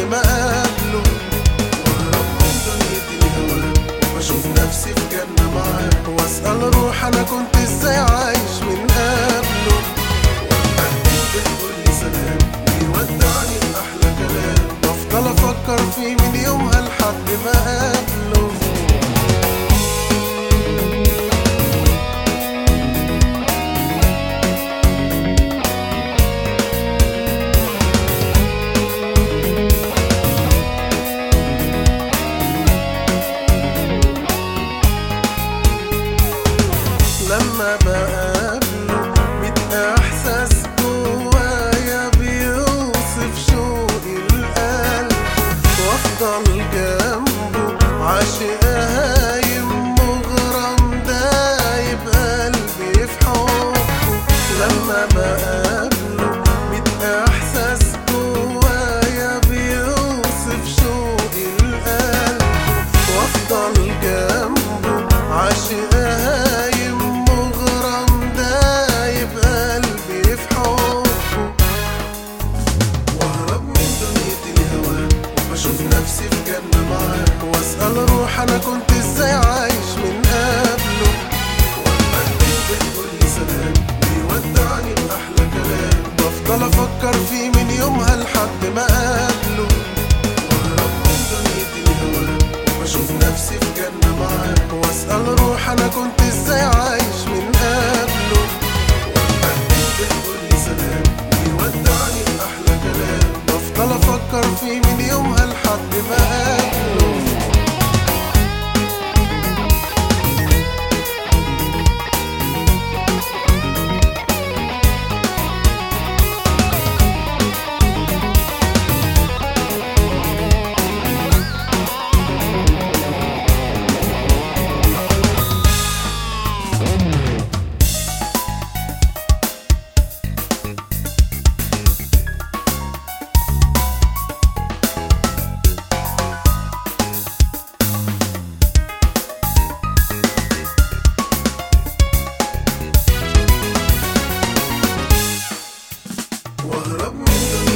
ما قابله، واهرب من دنيتي الهوى واشوف نفسي في جنة معاه، واسأل روح انا كنت ازاي عايش من قبله، بيقولي سلام بيودعني بأحلى كلام، بفضل افكر فيه من يومها لحد ما قابله. لما بقابله بيبقى احساس جوايا بيوصف شوقي القلب، وافضل جنبه عاشق هايم مغرم دايب قلبي في حبه. لما بقابله بيبقى احساس جوايا بيوصف شوقي القلب، وافضل جنبه عاشق نفسي في جنة معاه، واسأل روح انا كنت ازاي عايش من قبله، وقلبي بيقولي سلام بيودعني بأحلى كلام، بفضل افكر فيه من يومها لحد ما قابله، واهرب من دنيتي الهوى واشوف نفسي في جنة معاه، واسأل روح انا كنت ازاي عايش من قبله، وقلبي بيقولي سلام بيودعني بأحلى كلام، بفضل افكر فيه من يومها لحد ما قابله. واهرب من